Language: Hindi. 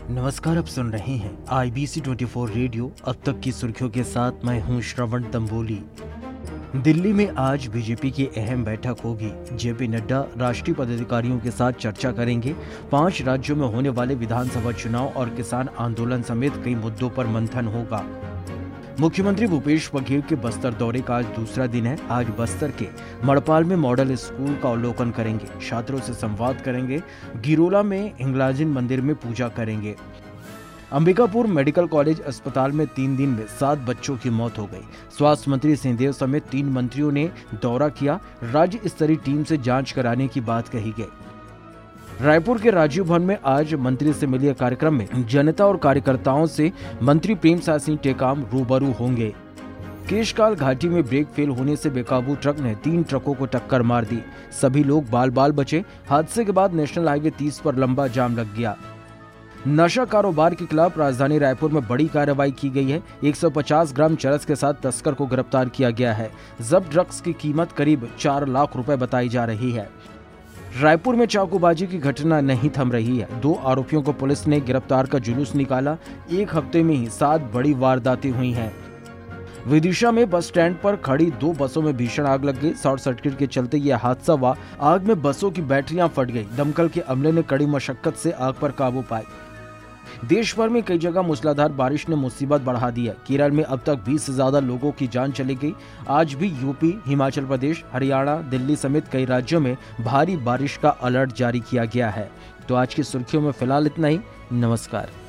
नमस्कार, आप सुन रहे हैं IBC 24 रेडियो। अब तक की सुर्खियों के साथ मैं हूं श्रवण तंबोली। दिल्ली में आज बीजेपी की अहम बैठक होगी। जेपी नड्डा राष्ट्रीय पदाधिकारियों के साथ चर्चा करेंगे। 5 राज्यों में होने वाले विधानसभा चुनाव और किसान आंदोलन समेत कई मुद्दों पर मंथन होगा। मुख्यमंत्री भूपेश बघेल के बस्तर दौरे का आज दूसरा दिन है। आज बस्तर के मड़पाल में मॉडल स्कूल का अवलोकन करेंगे, छात्रों से संवाद करेंगे। गिरोला में हिंगलाजिन मंदिर में पूजा करेंगे। अंबिकापुर मेडिकल कॉलेज अस्पताल में 3 दिन में 7 बच्चों की मौत हो गई। स्वास्थ्य मंत्री सिंहदेव समेत 3 मंत्रियों ने दौरा किया। राज्य स्तरीय टीम से जांच कराने की बात कही गई। रायपुर के राजीव भवन में आज मंत्री से मिलिए कार्यक्रम में जनता और कार्यकर्ताओं से मंत्री प्रेमसाय सिंह टेकाम रूबरू होंगे। केशकाल घाटी में ब्रेक फेल होने से बेकाबू ट्रक ने 3 ट्रकों को टक्कर मार दी। सभी लोग बाल बाल बचे। हादसे के बाद नेशनल हाईवे 30 पर लंबा जाम लग गया। नशा कारोबार के खिलाफ राजधानी रायपुर में बड़ी कार्रवाई की गई है। 150 ग्राम चरस के साथ तस्कर को गिरफ्तार किया गया है। जब्त ड्रग्स की कीमत करीब 4 लाख रुपए बताई जा रही है। रायपुर में चाकूबाजी की घटना नहीं थम रही है। 2 आरोपियों को पुलिस ने गिरफ्तार का जुलूस निकाला। 1 हफ्ते में ही 7 बड़ी वारदातें हुई हैं। विदिशा में बस स्टैंड पर खड़ी 2 बसों में भीषण आग लग गई। शॉर्ट सर्किट के चलते यह हादसा हुआ। आग में बसों की बैटरियां फट गई। दमकल के अमले ने कड़ी मशक्कत से आग पर काबू पाई। देश भर में कई जगह मूसलाधार बारिश ने मुसीबत बढ़ा दी है। केरल में अब तक 20 से ज्यादा लोगों की जान चली गई। आज भी यूपी, हिमाचल प्रदेश, हरियाणा, दिल्ली समेत कई राज्यों में भारी बारिश का अलर्ट जारी किया गया है। तो आज की सुर्खियों में फिलहाल इतना ही। नमस्कार।